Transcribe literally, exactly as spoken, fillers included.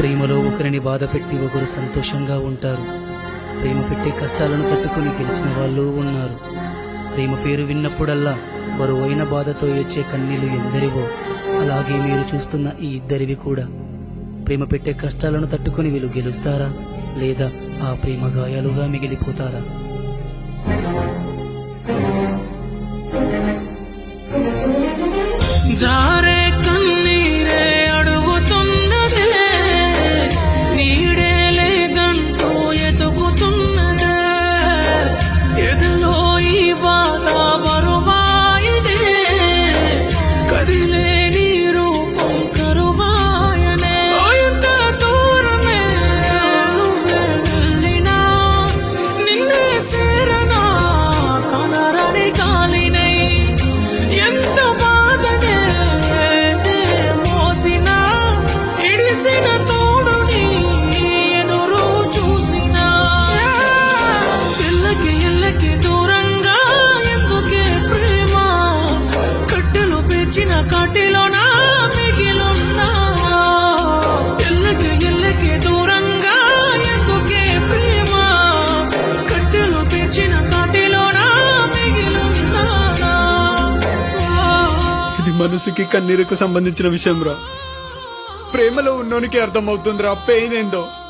ప్రేమలో ఒకరిని బాధ పెట్టి ఒకరు సంతోషంగా ఉంటారు. ప్రేమ పెట్టే కష్టాలను తట్టుకుని గెలిచిన వాళ్ళు ఉన్నారు. ప్రేమ పేరు విన్నప్పుడల్లా బరువైన బాధతో ఏడ్చే కన్నీళ్లు ఎందరివో, అలాగే మీరు చూస్తున్న ఈ ఇద్దరివి కూడా. ప్రేమ పెట్టే కష్టాలను తట్టుకుని వీళ్ళు గెలుస్తారా, లేదా ఆ ప్రేమ గాయాలుగా మిగిలిపోతారా? జారే కన్నీరే అడుగుతున్నదే, నీడే లేదంటూ ఎదుగుతున్నదే, ఎదులో ఈ బాధ బరువాయనే, కదిలే నీ రూపం కరువాయనే. ఎంత దూరమే నువ్వే వెళ్ళినా, నిన్నే సేరనా కనరని కాలినై. ఎంత బాధనే మోసినా, ఇడిసిన తోడుని ఎదురు చూసినా, ఇళ్ళకి ఇళ్ళకి దూరంగా ఎందుకే ప్రేమ, కట్టెలు పేర్చిన కాటిలోనా మిగిలున్నా. ఇళ్ళకి ఇళ్ళకి దూరంగా ఎందుకే ప్రేమ, కట్టెలు పేర్చిన కాటిలోనా మిగిలున్నా. ఇది మనసుకి కన్నీరుకు సంబంధించిన విషయం రా. ప్రేమలో ఉన్నోనికి అర్థమవుతుందిరా పెయిన్ ఏందో.